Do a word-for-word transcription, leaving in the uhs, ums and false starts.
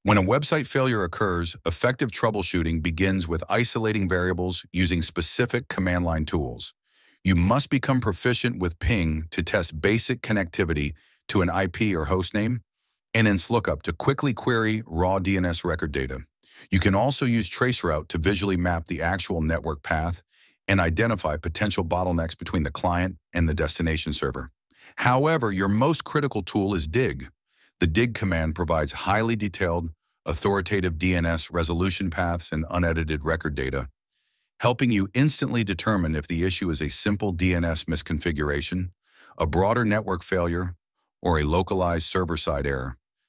When a website failure occurs, effective troubleshooting begins with isolating variables using specific command line tools. You must become proficient with ping to test basic connectivity to an I P or host name, and InstLookup to quickly query raw D N S record data. You can also use traceroute to visually map the actual network path and identify potential bottlenecks between the client and the destination server. However, your most critical tool is dig. The dig command provides highly detailed, authoritative D N S resolution paths and unedited record data, helping you instantly determine if the issue is a simple D N S misconfiguration, a broader network failure, or a localized server-side error.